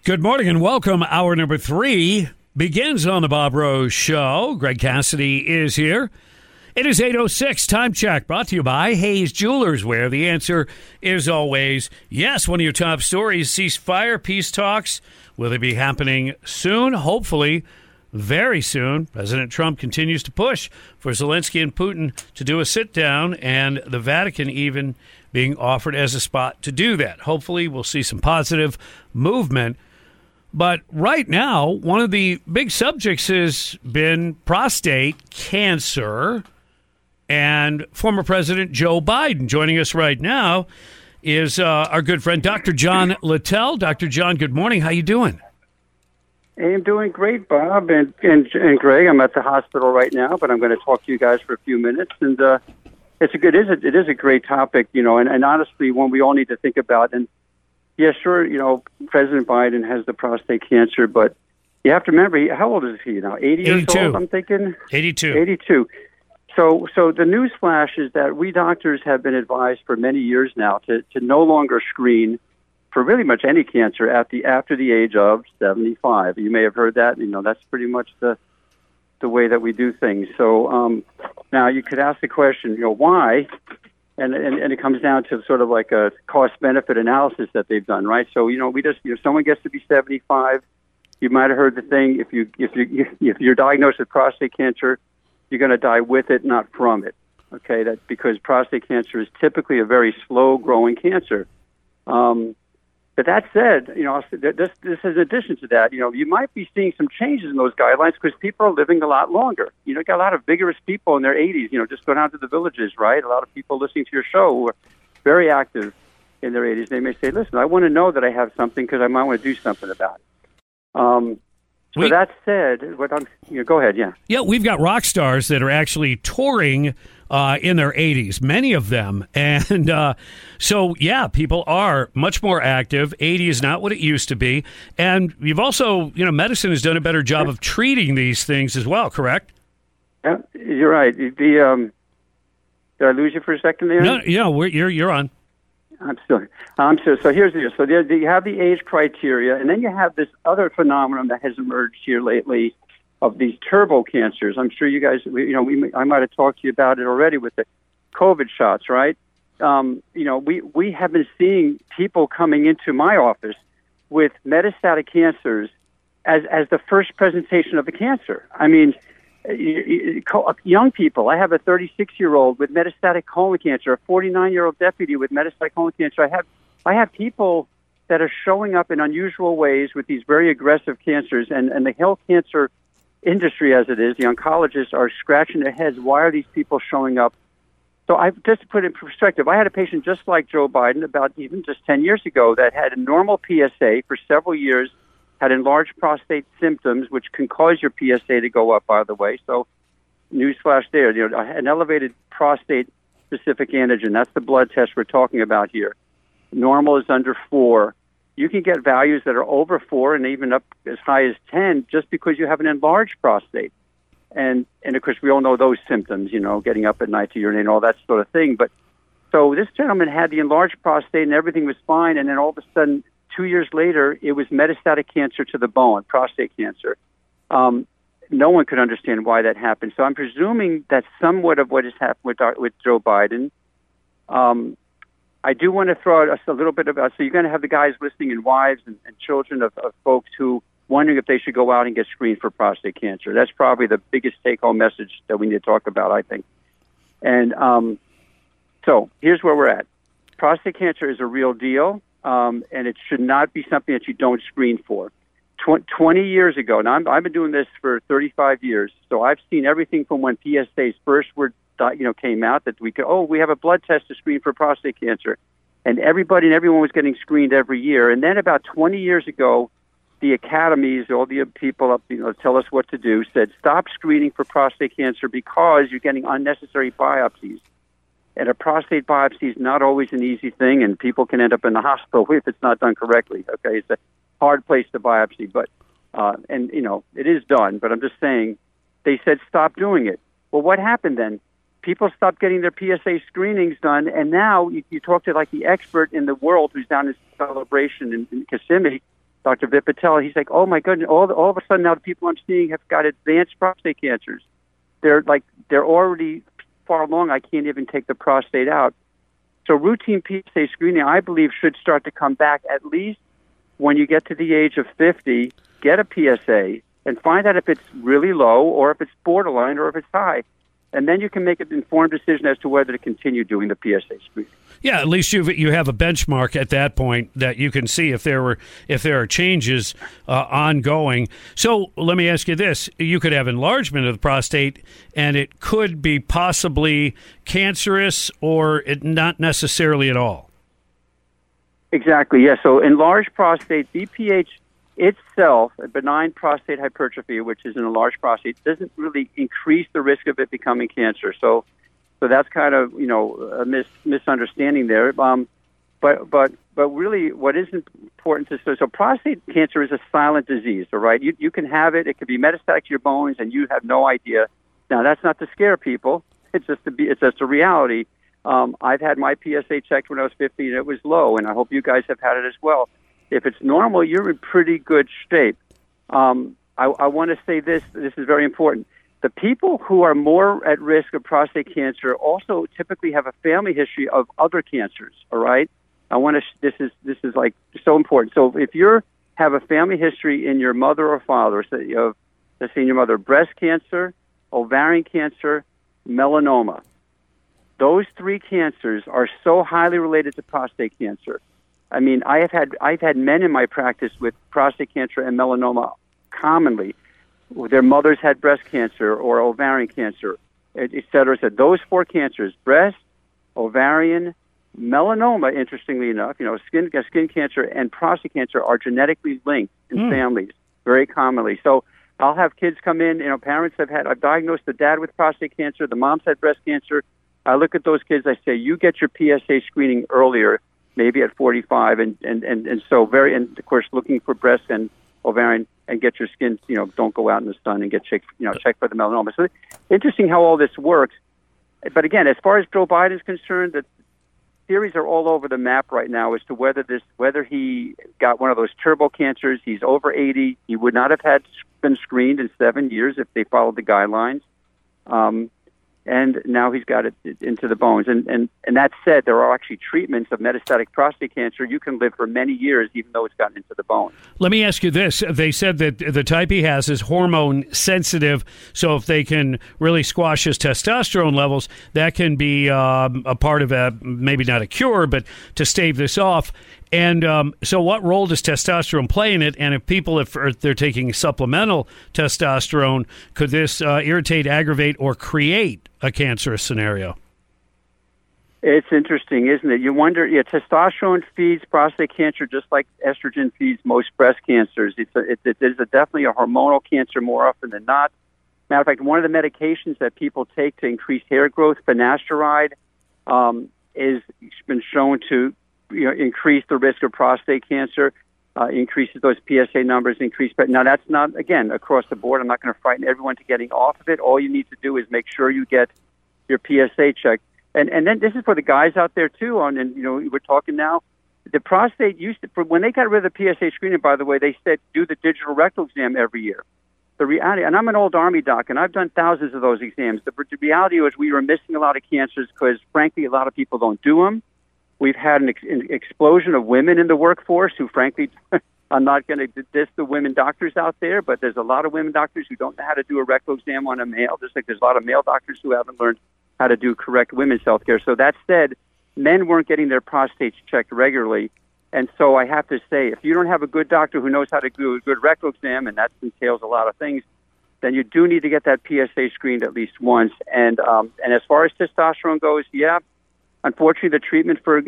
Good morning and welcome. Hour number 3 begins on the Bob Rose Show. Greg Cassidy is here. It is 8:06. Time check brought to you by Hayes Jewelers, where the answer is always yes. One of your top stories, ceasefire, peace talks. Will they be happening soon? Hopefully, very soon. President Trump continues to push for Zelensky and Putin to do a sit-down, and the Vatican even being offered as a spot to do that. Hopefully, we'll see some positive movement. But right now, one of the big subjects has been prostate cancer. And former President Joe Biden, joining us right now, is our good friend, Dr. John Littell. Dr. John, good morning. How you doing? Hey, I'm doing great, Bob and Greg. I'm at the hospital right now, but I'm going to talk to you guys for a few minutes. And it is a great topic, you know, and honestly, one we all need to think about. And yeah, sure, you know, President Biden has the prostate cancer, but you have to remember, how old is he now? 80 years old, I'm thinking? 82. 82. So the news flash is that we doctors have been advised for many years now to no longer screen for really much any cancer after the age of 75. You may have heard that. You know, that's pretty much the way that we do things. So now you could ask the question, you know, why? And it comes down to sort of like a cost-benefit analysis that they've done, right? So, you know, someone gets to be 75, you might have heard the thing, if you're diagnosed with prostate cancer, you're going to die with it, not from it, okay? That's because prostate cancer is typically a very slow-growing cancer. But that said, you know, this is in addition to that, you know, you might be seeing some changes in those guidelines because people are living a lot longer. You know, you got a lot of vigorous people in their 80s, you know, just go down to the villages, right? A lot of people listening to your show who are very active in their 80s. They may say, listen, I want to know that I have something because I might want to do something about it. So that said, go ahead, yeah. Yeah, we've got rock stars that are actually touring in their 80s, many of them. And so, yeah, people are much more active. 80 is not what it used to be. And you've also, you know, medicine has done a better job of treating these things as well, correct? Yeah, you're right. Did I lose you for a second there? No, you're on. I'm still. So here's the deal. So you have the age criteria, and then you have this other phenomenon that has emerged here lately of these turbo cancers. I'm sure you guys, I might have talked to you about it already with the COVID shots, right? You know, we have been seeing people coming into my office with metastatic cancers as the first presentation of the cancer. I mean, young people. I have a 36-year-old with metastatic colon cancer, a 49-year-old deputy with metastatic colon cancer. I have people that are showing up in unusual ways with these very aggressive cancers, and the health cancer industry, as it is, the oncologists are scratching their heads. Why are these people showing up? So just to put it in perspective, I had a patient just like Joe Biden about even just 10 years ago that had a normal PSA for several years, had enlarged prostate symptoms, which can cause your PSA to go up, by the way. So, newsflash there, you know, an elevated prostate-specific antigen. That's the blood test we're talking about here. Normal is under 4. You can get values that are over 4 and even up as high as 10 just because you have an enlarged prostate. And of course, we all know those symptoms, you know, getting up at night to urinate and all that sort of thing. But so this gentleman had the enlarged prostate and everything was fine, and then all of a sudden, 2 years later, it was metastatic cancer to the bone, prostate cancer. No one could understand why that happened. So I'm presuming that's somewhat of what has happened with Joe Biden. I do want to throw out a little bit about, so you're going to have the guys listening and wives and children of folks who wondering if they should go out and get screened for prostate cancer. That's probably the biggest take-home message that we need to talk about, I think. And so here's where we're at. Prostate cancer is a real deal. And it should not be something that you don't screen for. 20 years ago, now I've been doing this for 35 years, so I've seen everything from when PSAs first came out that we have a blood test to screen for prostate cancer, and everyone was getting screened every year. And then about 20 years ago, the academies, all the people up, tell us what to do, said stop screening for prostate cancer because you're getting unnecessary biopsies. And a prostate biopsy is not always an easy thing, and people can end up in the hospital if it's not done correctly. Okay, it's a hard place to biopsy, but it is done. But I'm just saying, they said stop doing it. Well, what happened then? People stopped getting their PSA screenings done, and now you talk to like the expert in the world who's down in Celebration in Kissimmee, Dr. Vip Patel, he's like, oh my goodness, all of a sudden now the people I'm seeing have got advanced prostate cancers. They're already far along. I can't even take the prostate out. So routine PSA screening, I believe, should start to come back at least when you get to the age of 50, get a PSA and find out if it's really low or if it's borderline or if it's high. And then you can make an informed decision as to whether to continue doing the PSA screening. Yeah, at least you have a benchmark at that point that you can see if there are changes ongoing. So let me ask you this: you could have enlargement of the prostate, and it could be possibly cancerous, or not necessarily at all. Exactly. Yeah. So enlarged prostate, BPH itself, a benign prostate hypertrophy, which is an enlarged prostate, doesn't really increase the risk of it becoming cancer. So that's kind of, a misunderstanding there. But really, what is important to so prostate cancer is a silent disease. All right, you can have it. It could be metastatic to your bones, and you have no idea. Now, that's not to scare people. It's just a reality. I've had my PSA checked when I was 50, and it was low, and I hope you guys have had it as well. If it's normal, you're in pretty good shape. I want to say this. This is very important. The people who are more at risk of prostate cancer also typically have a family history of other cancers. All right, this is like so important. So if you have a family history in your mother or father, so let's say in your mother, breast cancer, ovarian cancer, melanoma, those three cancers are so highly related to prostate cancer. I mean, I've had men in my practice with prostate cancer and melanoma commonly. Their mothers had breast cancer or ovarian cancer, et cetera. So those four cancers, breast, ovarian, melanoma, interestingly enough, skin cancer and prostate cancer are genetically linked in families very commonly. So I'll have kids come in, parents I've diagnosed the dad with prostate cancer, the mom's had breast cancer. I look at those kids, I say, you get your PSA screening earlier, maybe at 45, and of course, looking for breast and ovarian, and get your skin, don't go out in the sun and get checked for the melanoma. So interesting how all this works. But again, as far as Joe Biden is concerned, the theories are all over the map right now as to whether he got one of those turbo cancers. He's over 80. He would not have been screened in 7 years if they followed the guidelines. And now he's got it into the bones. And that said, there are actually treatments of metastatic prostate cancer. You can live for many years even though it's gotten into the bone. Let me ask you this. They said that the type he has is hormone sensitive, so if they can really squash his testosterone levels, that can be a part of maybe not a cure, but to stave this off. And so what role does testosterone play in it? And if they're taking supplemental testosterone, could this irritate, aggravate, or create a cancerous scenario? It's interesting, isn't it? You wonder, testosterone feeds prostate cancer just like estrogen feeds most breast cancers. It is definitely a hormonal cancer more often than not. Matter of fact, one of the medications that people take to increase hair growth, finasteride, is been shown to increase the risk of prostate cancer, increases those PSA numbers, but now that's not, again, across the board. I'm not going to frighten everyone to getting off of it. All you need to do is make sure you get your PSA checked. And then this is for the guys out there too, we're talking now, the prostate when they got rid of the PSA screening, by the way, they said do the digital rectal exam every year. The reality, and I'm an old Army doc, and I've done thousands of those exams. The reality is we were missing a lot of cancers because, frankly, a lot of people don't do them. We've had an explosion of women in the workforce who, frankly, I'm not going to diss the women doctors out there, but there's a lot of women doctors who don't know how to do a rectal exam on a male, just like there's a lot of male doctors who haven't learned how to do correct women's health care. So that said, men weren't getting their prostates checked regularly. And so I have to say, if you don't have a good doctor who knows how to do a good rectal exam, and that entails a lot of things, then you do need to get that PSA screened at least once. And as far as testosterone goes, unfortunately, the treatment for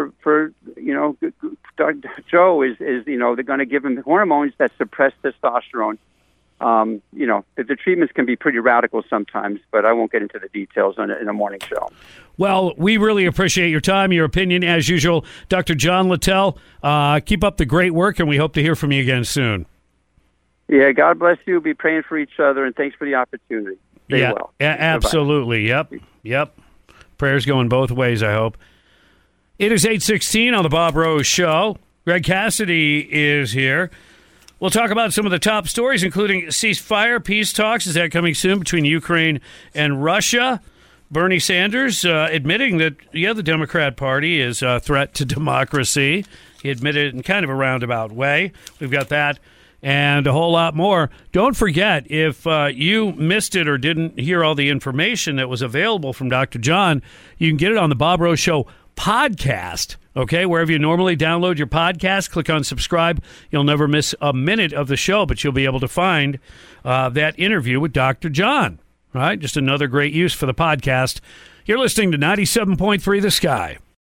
Joe is they're going to give him hormones that suppress testosterone. The treatments can be pretty radical sometimes, but I won't get into the details in a morning show. Well, we really appreciate your time, your opinion, as usual. Dr. John Littell, keep up the great work, and we hope to hear from you again soon. Yeah, God bless you. Be praying for each other, and thanks for the opportunity. Stay well. Absolutely. Bye. Yep. Prayers going both ways, I hope. It is 8:16 on the Bob Rose Show. Greg Cassidy is here. We'll talk about some of the top stories, including ceasefire, peace talks. Is that coming soon between Ukraine and Russia? Bernie Sanders admitting that, the Democrat Party is a threat to democracy. He admitted it in kind of a roundabout way. We've got that and a whole lot more. Don't forget, if you missed it or didn't hear all the information that was available from Dr. John, you can get it on the Bob Rose Show podcast. Okay, wherever you normally download your podcast, click on subscribe. You'll never miss a minute of the show, but you'll be able to find that interview with Dr. John. All right, just another great use for the podcast. You're listening to 97.3 The Sky.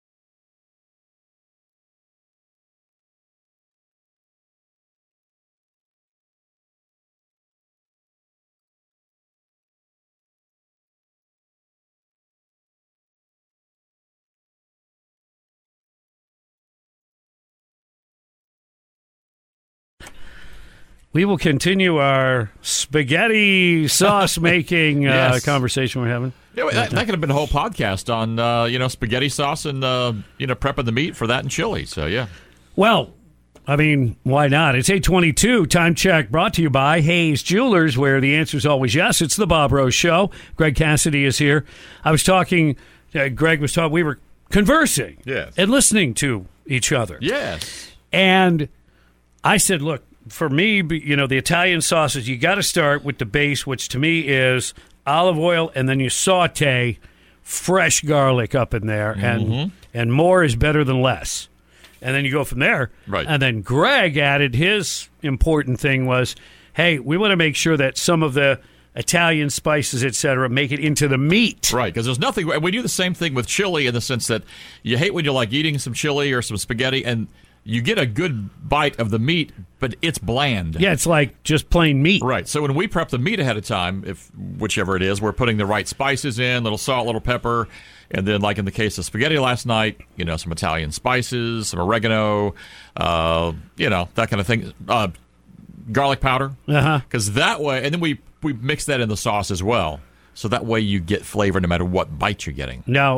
We will continue our spaghetti sauce making Yes. conversation we're having. Yeah, that could have been a whole podcast on spaghetti sauce and prepping the meat for that and chili. So yeah. Well, I mean, why not? It's 8:22. Time check brought to you by Hayes Jewelers, where the answer is always yes. It's the Bob Rose Show. Greg Cassidy is here. I was talking. Greg was talking. We were conversing and listening to each other. Yes. And I said, look. For me, the Italian sauces, you got to start with the base, which to me is olive oil, and then you saute fresh garlic up in there, and more is better than less. And then you go from there. Right. And then Greg added his important thing was, hey, we want to make sure that some of the Italian spices, et cetera, make it into the meat. Right, because there's nothing. We do the same thing with chili in the sense that you hate when you're like eating some chili or some spaghetti and you get a good bite of the meat, but it's bland. Yeah, it's like just plain meat. Right. So when we prep the meat ahead of time, whichever it is, we're putting the right spices in, little salt, little pepper, and then like in the case of spaghetti last night, some Italian spices, some oregano, that kind of thing, garlic powder. Because that way, and then we mix that in the sauce as well. So that way you get flavor no matter what bite you're getting. Now,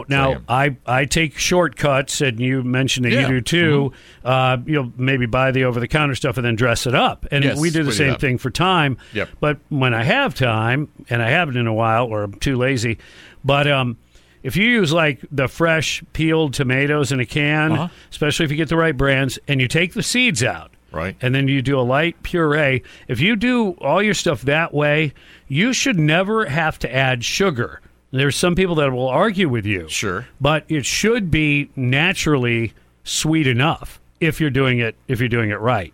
I take shortcuts, and you mentioned that you do too. Maybe buy the over-the-counter stuff and then dress it up. And we do the same thing for thyme. Yep. But when I have time, and I haven't in a while, or I'm too lazy, but if you use like the fresh peeled tomatoes in a can, especially if you get the right brands, and you take the seeds out, right, and then you do a light puree. If you do all your stuff that way, you should never have to add sugar. There's some people that will argue with you. Sure. But it should be naturally sweet enough if you're doing it right.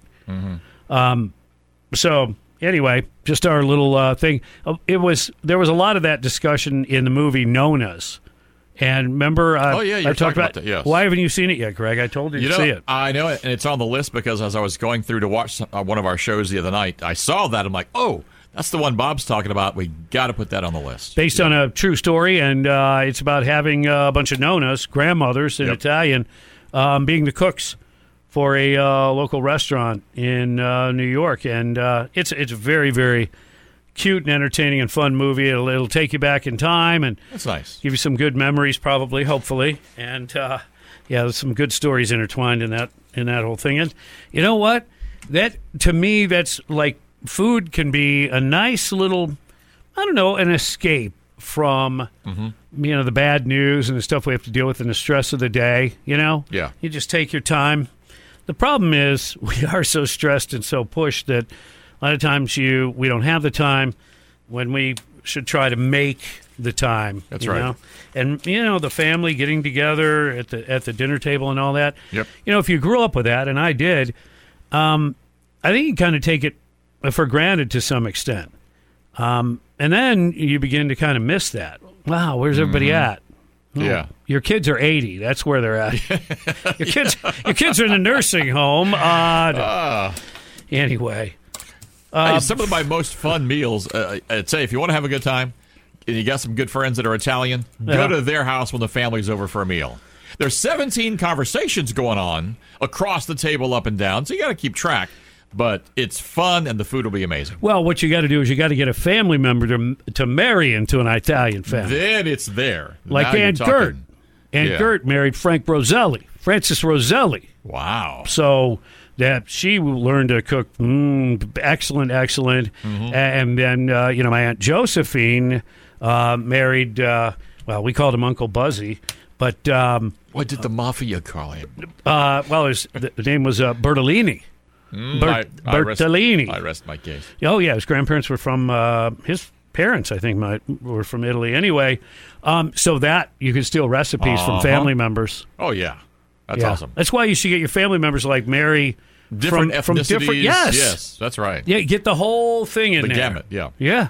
So anyway, just our little thing. There was a lot of that discussion in the movie Nona's. And remember, you I talked about that, yes. Why haven't you seen it yet, Greg? I told you to see it. I know it, and it's on the list because as I was going through to watch one of our shows the other night, I saw that. I'm like, oh, that's the one Bob's talking about. We got to put that on the list. Based on a true story, and it's about having a bunch of nonas, grandmothers in Italian, being the cooks for a local restaurant in New York. And it's a very, very cute and entertaining and fun movie. It'll take you back in time and that's nice. Give you some good memories, probably, hopefully, and there's some good stories intertwined in that whole thing. And you know what? That to me, that's like food can be a nice little, an escape from the bad news and the stuff we have to deal with and the stress of the day. You just take your time. The problem is we are so stressed and so pushed that a lot of times we don't have the time when we should try to make the time. That's right. And, the family getting together at the dinner table and all that. Yep. If you grew up with that, and I did, I think you kind of take it for granted to some extent. And then you begin to kind of miss that. Wow, where's everybody at? Yeah. Your kids are 80. That's where they're at. your kids are in a nursing home. Anyway. Hey, some of my most fun meals, I'd say if you want to have a good time and you got some good friends that are Italian, go to their house when the family's over for a meal. There's 17 conversations going on across the table up and down, so you got to keep track. But it's fun, and the food will be amazing. Well, what you got to do is you got to get a family member to marry into an Italian family. Then it's there. Like Aunt Gert. And Yeah. Gert married Francis Roselli. Wow. So that she learned to cook excellent. And then, my Aunt Josephine married, we called him Uncle Buzzy. But, What did the mafia call him? the name was Bertolini. Bertolini. I rest my case. Oh, yeah. His grandparents were from, his parents, I think, were from Italy anyway. So that you can steal recipes from family members. Oh, yeah. That's awesome. That's why you should get your family members like Mary Different from ethnicities. different. Yes, that's right. Yeah, get the whole thing in The there. gamut, yeah. Yeah.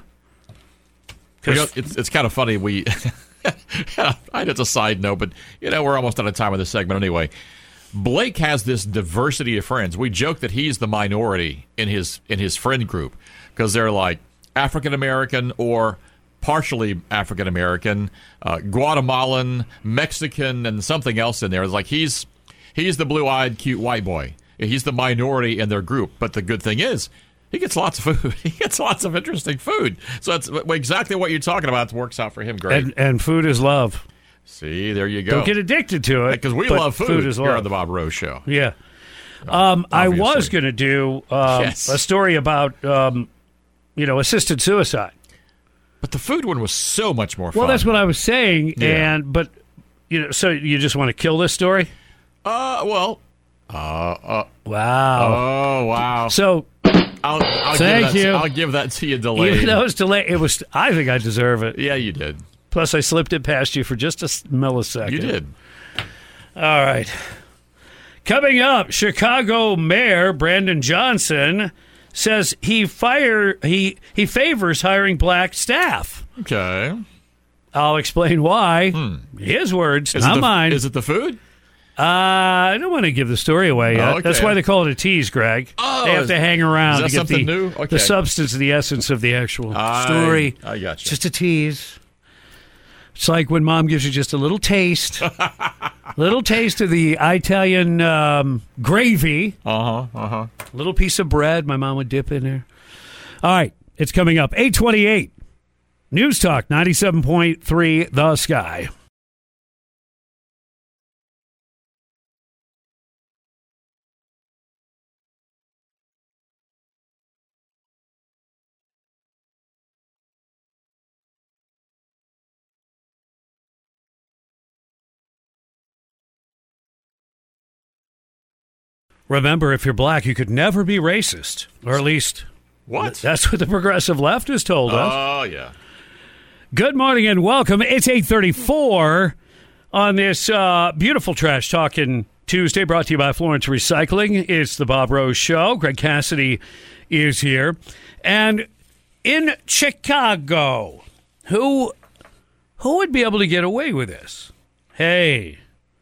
It's kind of funny. It's a side note, but we're almost out of time with this segment anyway. Blake has this diversity of friends. We joke that he's the minority in his friend group because they're like African American or partially African American, Guatemalan, Mexican, and something else in there. It's like he's the blue-eyed, cute white boy. He's the minority in their group. But the good thing is, he gets lots of food. He gets lots of interesting food. So that's exactly what you're talking about. It works out for him great. And food is love. See, there you go. Don't get addicted to it. Because we but love food is here love. on the Bob Rose Show. Yeah. I was going to do a story about, assisted suicide. But the food one was so much more fun. Well, that's what I was saying. Yeah. So you just want to kill this story? Wow. Wow. Oh, wow. So I'll thank you. I'll give that to you delayed. Even though it was delayed, I think I deserve it. Yeah, you did. Plus, I slipped it past you for just a millisecond. You did. All right. Coming up, Chicago Mayor Brandon Johnson says he favors hiring black staff. Okay. I'll explain why. His words, not mine. Is it the food? I don't want to give the story away yet. Oh, okay. That's why they call it a tease, Greg. Oh, they have to hang around is that to get something new? Okay. the substance, the essence of the actual story. I got you. It's just a tease. It's like when Mom gives you just a little taste, of the Italian gravy. A little piece of bread my mom would dip in there. All right, it's coming up. 8:28. News Talk 97.3 The Sky. Remember, if you're black, you could never be racist. Or at least, what? That's what the progressive left has told us. Oh, yeah. Good morning and welcome. It's 8:34 on this beautiful Trash Talking Tuesday, brought to you by Florence Recycling. It's the Bob Rose Show. Greg Cassidy is here. And in Chicago, who would be able to get away with this? Hey,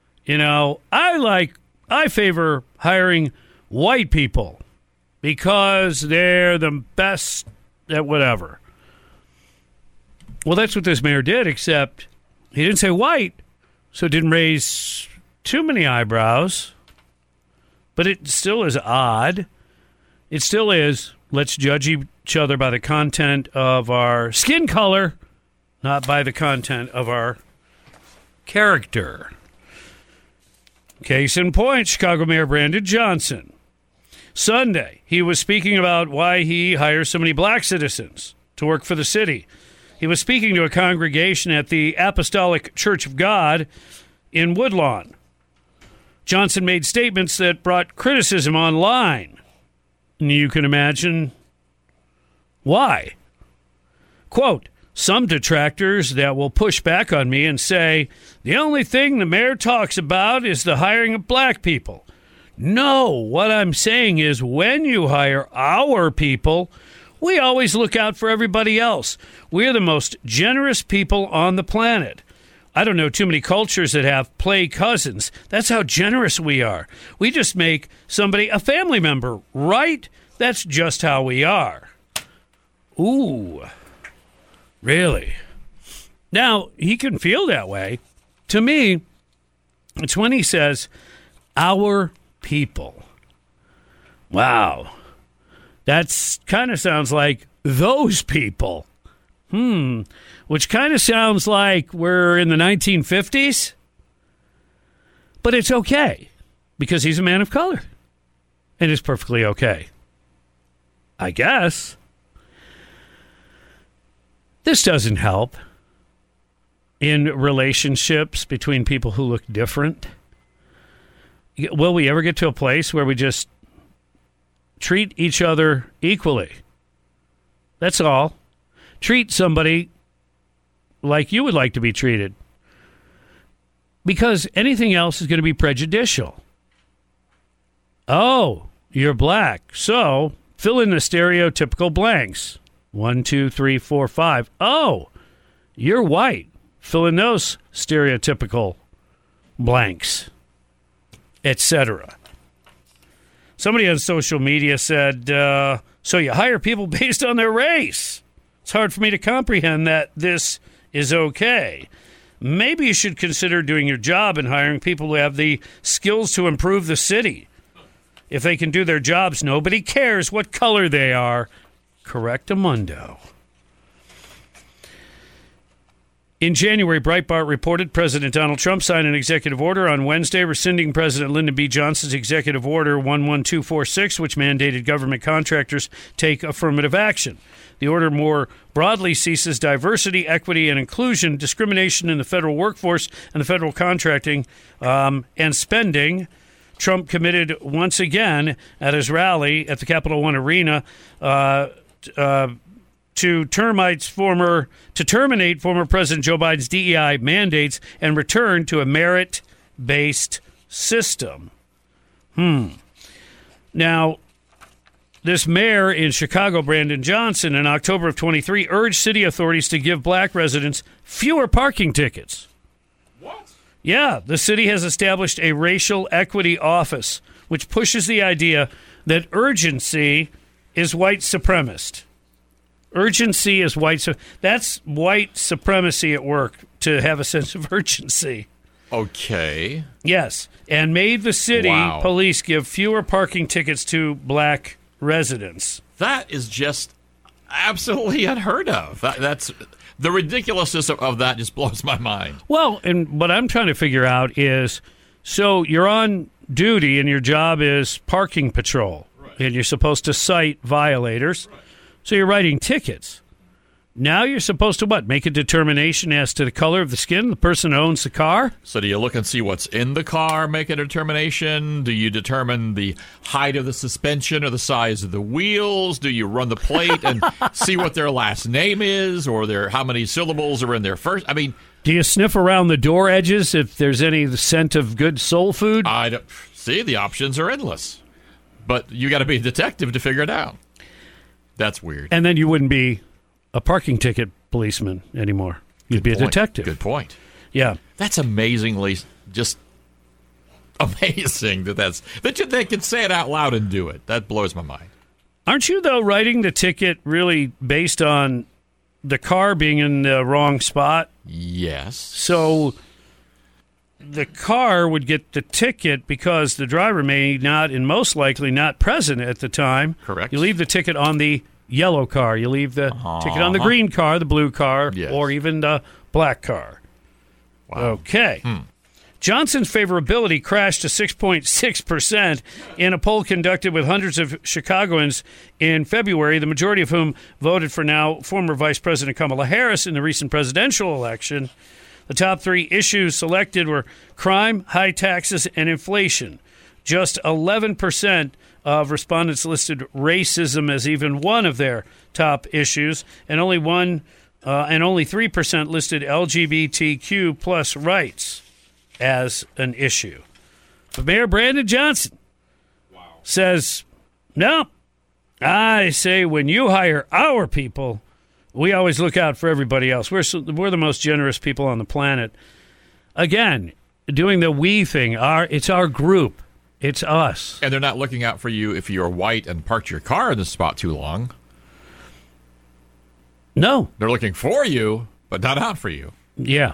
I favor hiring white people because they're the best at whatever. Well, that's what this mayor did, except he didn't say white, so it didn't raise too many eyebrows. But it still is odd. It still is, let's judge each other by the content of our skin color, not by the content of our character. Case in point, Chicago Mayor Brandon Johnson. Sunday, he was speaking about why he hires so many black citizens to work for the city. He was speaking to a congregation at the Apostolic Church of God in Woodlawn. Johnson made statements that brought criticism online. And you can imagine why. Quote, some detractors that will push back on me and say, the only thing the mayor talks about is the hiring of black people. No, what I'm saying is when you hire our people, we always look out for everybody else. We're the most generous people on the planet. I don't know too many cultures that have play cousins. That's how generous we are. We just make somebody a family member, right? That's just how we are. Ooh. Really? Now, he can feel that way. To me, it's when he says, our people. Wow. That's kind of sounds like those people. Which kind of sounds like we're in the 1950s. But it's okay because he's a man of color. And it's perfectly okay. I guess. This doesn't help in relationships between people who look different. Will we ever get to a place where we just treat each other equally? That's all. Treat somebody like you would like to be treated. Because anything else is going to be prejudicial. Oh, you're black. So fill in the stereotypical blanks. 1, 2, 3, 4, 5. Oh, you're white. Fill in those stereotypical blanks, etc. Somebody on social media said, so you hire people based on their race. It's hard for me to comprehend that this is okay. Maybe you should consider doing your job and hiring people who have the skills to improve the city. If they can do their jobs, nobody cares what color they are. Correctamundo. In January, Breitbart reported President Donald Trump signed an executive order on Wednesday rescinding President Lyndon B. Johnson's executive order 11246, which mandated government contractors take affirmative action. The order more broadly ceases diversity, equity, and inclusion, discrimination in the federal workforce and the federal contracting and spending. Trump committed once again at his rally at the Capital One Arena to terminate former President Joe Biden's DEI mandates and return to a merit-based system. Now, this mayor in Chicago, Brandon Johnson, in October of 23, urged city authorities to give black residents fewer parking tickets. What? Yeah, the city has established a racial equity office, which pushes the idea that urgency is white supremacist. Urgency is that's white supremacy at work, to have a sense of urgency. Okay. Yes, and made the city police give fewer parking tickets to black residents. That is just absolutely unheard of. That's the ridiculousness of that just blows my mind. Well, and what I'm trying to figure out is, so you're on duty and your job is parking patrol, right, and you're supposed to cite violators. Right. So you're writing tickets. Now you're supposed to what? Make a determination as to the color of the skin of the person who owns the car? So do you look and see what's in the car, make a determination? Do you determine the height of the suspension or the size of the wheels? Do you run the plate and see what their last name is, or how many syllables are in their first? I mean, do you sniff around the door edges if there's any scent of good soul food? See, the options are endless. But you got to be a detective to figure it out. That's weird. And then you wouldn't be a parking ticket policeman anymore. You'd be a detective. Good point. Yeah. That's amazingly just amazing that they can say it out loud and do it. That blows my mind. Aren't you, though, writing the ticket really based on the car being in the wrong spot? Yes. So the car would get the ticket because the driver may not, and most likely not, present at the time. Correct. You leave the ticket on the yellow car. You leave the ticket on the green car, the blue car, yes, or even the black car. Wow. Okay. Johnson's favorability crashed to 6.6% in a poll conducted with hundreds of Chicagoans in February, the majority of whom voted for now former Vice President Kamala Harris in the recent presidential election. The top three issues selected were crime, high taxes, and inflation. Just 11% of respondents listed racism as even one of their top issues, and only 3% listed LGBTQ plus rights as an issue. But Mayor Brandon Johnson says, no, I say when you hire our people, we always look out for everybody else. We're the most generous people on the planet. Again, doing the we thing, it's our group. It's us. And they're not looking out for you if you're white and parked your car in the spot too long. No. They're looking for you, but not out for you. Yeah.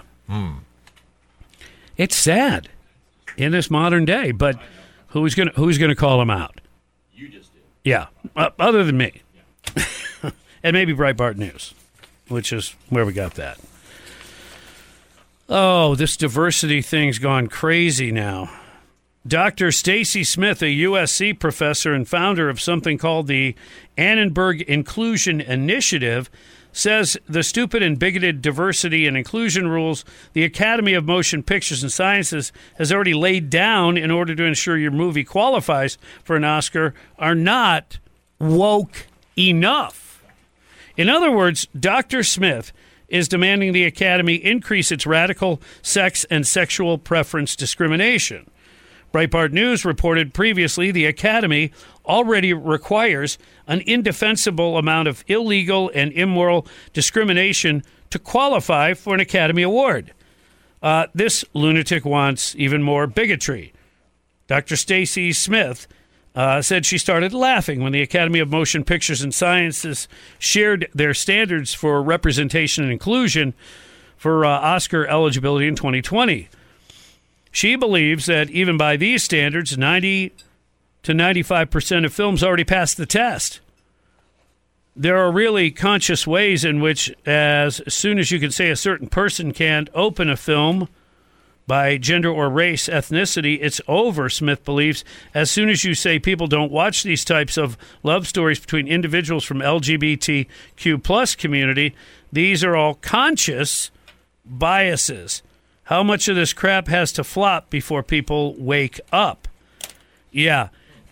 It's sad in this modern day, but who's gonna call them out? You just did. Yeah, other than me. Yeah. And maybe Breitbart News, which is where we got that. Oh, this diversity thing's gone crazy now. Dr. Stacy Smith, a USC professor and founder of something called the Annenberg Inclusion Initiative, says the stupid and bigoted diversity and inclusion rules the Academy of Motion Pictures and Sciences has already laid down in order to ensure your movie qualifies for an Oscar are not woke enough. In other words, Dr. Smith is demanding the Academy increase its radical sex and sexual preference discrimination. Breitbart News reported previously the Academy already requires an indefensible amount of illegal and immoral discrimination to qualify for an Academy Award. This lunatic wants even more bigotry. Dr. Stacy Smith said she started laughing when the Academy of Motion Pictures and Sciences shared their standards for representation and inclusion for Oscar eligibility in 2020. She believes that even by these standards, 90 to 95% of films already passed the test. There are really conscious ways in which, as soon as you can say a certain person can't open a film by gender or race, ethnicity, it's over, Smith believes. As soon as you say people don't watch these types of love stories between individuals from LGBTQ plus community, these are all conscious biases. How much of this crap has to flop before people wake up? Yeah.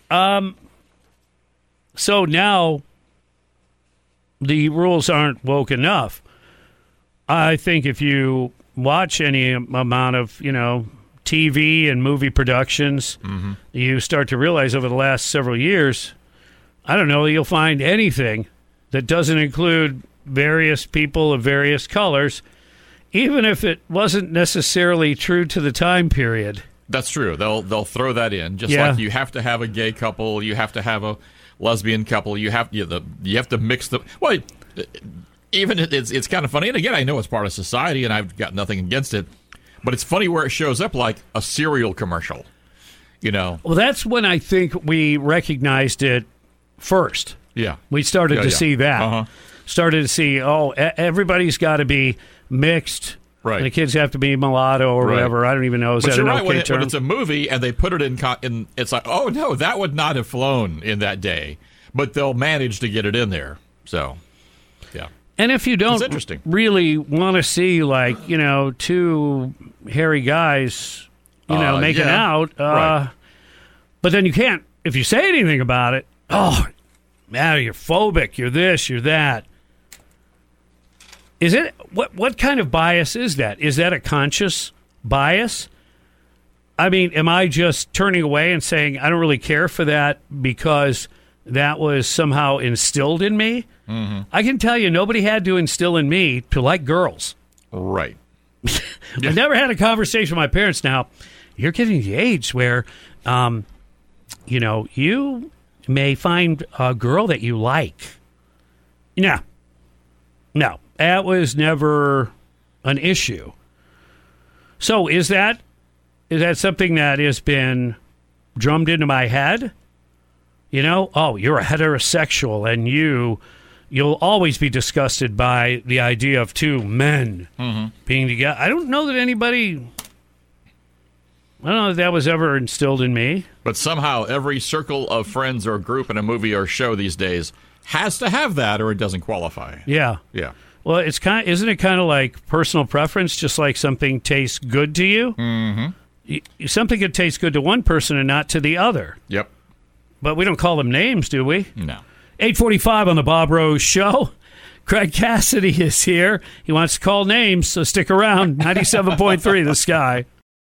So now the rules aren't woke enough. I think if you watch any amount of, TV and movie productions, you start to realize over the last several years, I don't know, you'll find anything that doesn't include various people of various colors, even if it wasn't necessarily true to the time period. That's true. They'll throw that in, just like you have to have a gay couple, you have to have a lesbian couple, you have to mix them. Well, even it's kind of funny, and again, I know it's part of society, and I've got nothing against it, but it's funny where it shows up like a cereal commercial. Well, that's when I think we recognized it first. Yeah, we started to see that. Started to see, everybody's got to be mixed. Right. And the kids have to be mulatto or whatever. I don't even know. Is that an okay term? When it's a movie and they put it in, it's like, oh, no, that would not have flown in that day. But they'll manage to get it in there. So, yeah. And if you don't really want to see, two hairy guys, making out, but then you can't, if you say anything about it, man, you're phobic, you're this, you're that. Is it what kind of bias is that? Is that a conscious bias? I mean, am I just turning away and saying I don't really care for that because that was somehow instilled in me? Mm-hmm. I can tell you nobody had to instill in me to like girls. Right. I never had a conversation with my parents. Now, you're getting the age where, you may find a girl that you like. No. That was never an issue. So is that something that has been drummed into my head? You're a heterosexual and you'll always be disgusted by the idea of two men being together. I don't know that that was ever instilled in me. But somehow every circle of friends or group in a movie or show these days has to have that or it doesn't qualify. Yeah. Yeah. Well, isn't it kind of like personal preference, just like something tastes good to you? Mm-hmm. Something could taste good to one person and not to the other. Yep. But we don't call them names, do we? No. 8:45 on the Bob Rose Show. Craig Cassidy is here. He wants to call names, so stick around. 97.3 The Sky.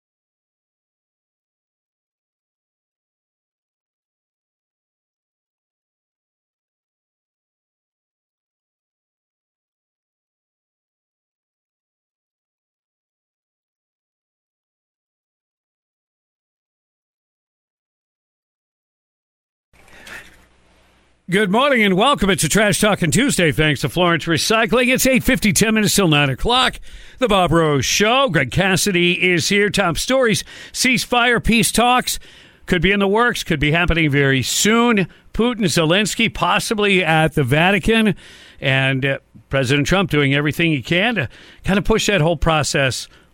Good morning and welcome. It's a Trash Talking Tuesday thanks to Florence Recycling. It's 8:50, 10 minutes till 9 o'clock. The Bob Rose Show. Greg Cassidy is here. Top stories. Ceasefire, peace talks. Could be in the works. Could be happening very soon. Putin, Zelensky possibly at the Vatican. And President Trump doing everything he can to kind of push that whole process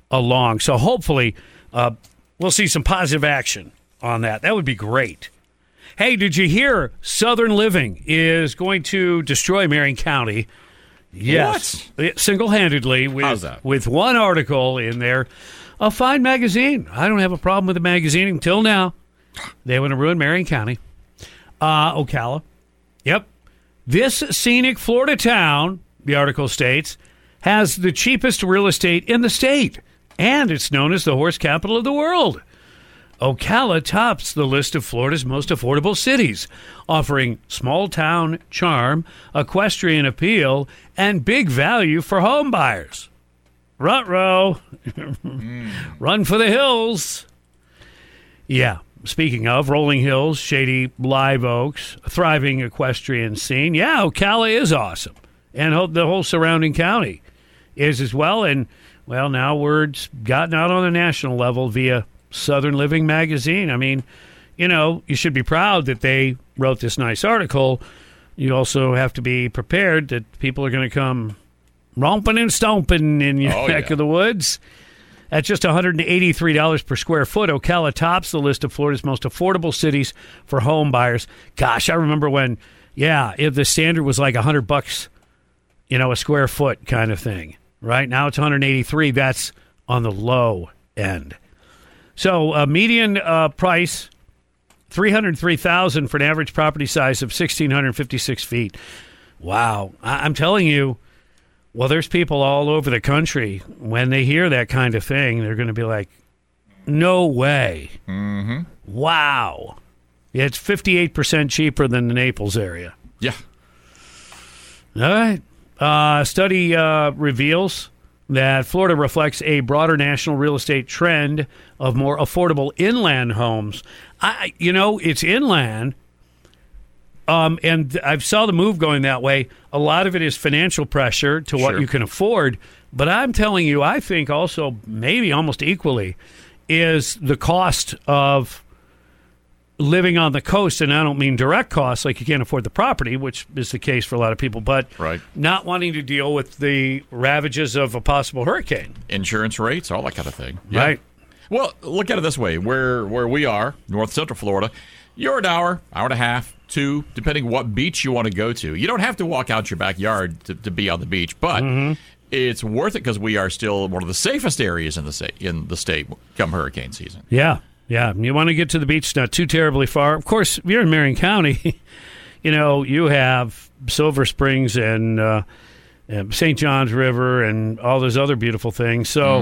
along. So hopefully we'll see some positive action on that. That would be great. Hey, did you hear Southern Living is going to destroy Marion County? Yes. What? Single-handedly with one article in there. A fine magazine. I don't have a problem with the magazine until now. They want to ruin Marion County. Ocala. Yep. This scenic Florida town, the article states, has the cheapest real estate in the state, and it's known as the horse capital of the world. Ocala tops the list of Florida's most affordable cities, offering small-town charm, equestrian appeal, and big value for home buyers. Ruh-roh. Run for the hills. Yeah, speaking of Rolling Hills, shady Live Oaks, a thriving equestrian scene. Yeah, Ocala is awesome, and the whole surrounding county is as well. And, well, now word's gotten out on the national level via Southern Living magazine. I mean, you should be proud that they wrote this nice article. You also have to be prepared that people are going to come romping and stomping in your neck of the woods. At just $183 per square foot, Ocala tops the list of Florida's most affordable cities for home buyers. Gosh, I remember when, if the standard was like $100, a square foot kind of thing. Right now it's $183. That's on the low end. So a median price, $303,000 for an average property size of 1,656 feet. Wow. I'm telling you, well, there's people all over the country. When they hear that kind of thing, they're going to be like, no way. Mm-hmm. Wow. Yeah, it's 58% cheaper than the Naples area. Yeah. All right. Study reveals that Florida reflects a broader national real estate trend of more affordable inland homes. It's inland, and I saw the move going that way. A lot of it is financial pressure to what you can afford, but I'm telling you, I think also maybe almost equally is the cost of living on the coast, and I don't mean direct costs, like you can't afford the property, which is the case for a lot of people, but not wanting to deal with the ravages of a possible hurricane. Insurance rates, all that kind of thing. Yeah. Right. Well, look at it this way. Where we are, North Central Florida, you're an hour and a half, 2, depending what beach you want to go to. You don't have to walk out your backyard to be on the beach, but it's worth it because we are still one of the safest areas in the state come hurricane season. Yeah. Yeah, you want to get to the beach, not too terribly far. Of course, if you're in Marion County, you have Silver Springs and St. Johns River and all those other beautiful things. So,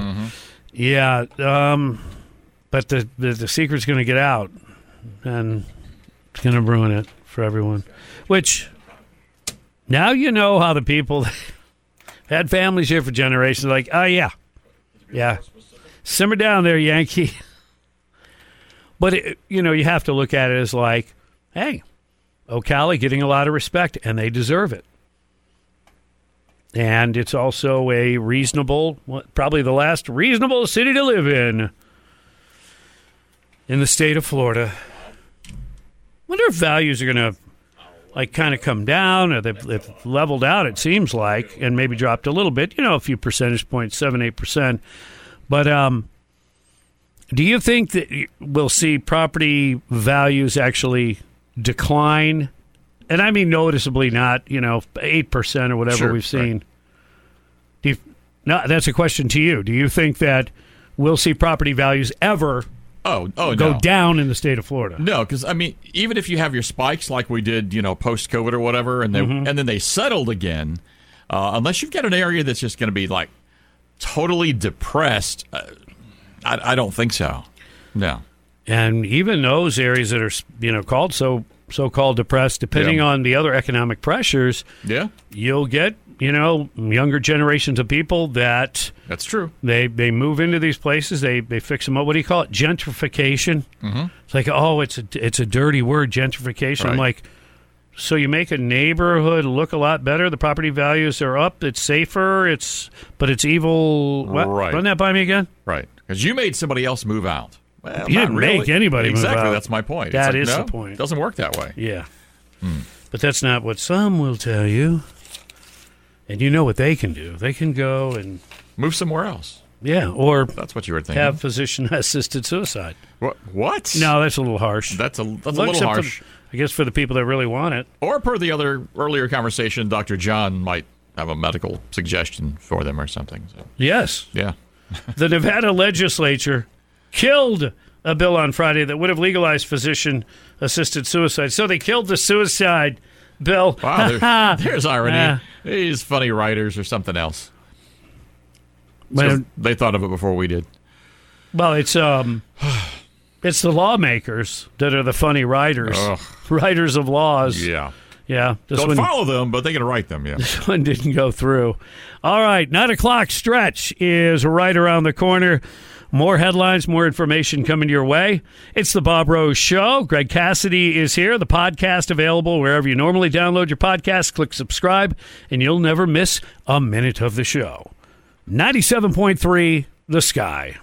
but the secret's going to get out, and it's going to ruin it for everyone. Which, now you know how the people had families here for generations, like, oh, yeah, simmer down there, Yankee. But, you have to look at it as like, hey, Ocala getting a lot of respect, and they deserve it. And it's also a reasonable, probably the last reasonable city to live in the state of Florida. Wonder if values are going to, kind of come down, or they've leveled out, it seems like, and maybe dropped a little bit, a few percentage points, 7-8%. But, do you think that we'll see property values actually decline? And I mean noticeably, not 8% or whatever we've seen. Right. No, that's a question to you. Do you think that we'll see property values ever go down in the state of Florida? No, because even if you have your spikes like we did, post COVID or whatever, and then they settled again, unless you've got an area that's just going to be like totally depressed. I don't think so. No. And even those areas that are, called so-called depressed, depending on the other economic pressures, you'll get, younger generations of people that... That's true. They move into these places, they fix them up. What do you call it? Gentrification. Mm-hmm. It's like, it's a dirty word, gentrification. Right. I'm like, so you make a neighborhood look a lot better, the property values are up, it's safer, but it's evil. What? Right. Run that by me again? Right. Because you made somebody else move out. Well, you didn't make anybody move out. Exactly, that's my point. That is the point. It doesn't work that way. Yeah. But that's not what some will tell you. And you know what they can do. They can go and... move somewhere else. Yeah, or That's what you were thinking. have physician-assisted suicide. What? No, that's a little harsh. That's a little harsh. I guess for the people that really want it. Or per the other earlier conversation, Dr. John might have a medical suggestion for them or something. So, Yes. yeah. The Nevada legislature killed a bill on Friday that would have legalized physician-assisted suicide. So they killed the suicide bill. Wow, there's irony. These funny writers or something else. So they thought of it before we did. Well, it's the lawmakers that are the funny writers. Ugh. Writers of laws. Yeah. Yeah. Don't follow them, but they can write them, yeah. This one didn't go through. All right, 9 o'clock stretch is right around the corner. More headlines, more information coming your way. It's the Bob Rose Show. Greg Cassidy is here. The podcast available wherever you normally download your podcast. Click subscribe, and you'll never miss a minute of the show. 97.3 The Sky.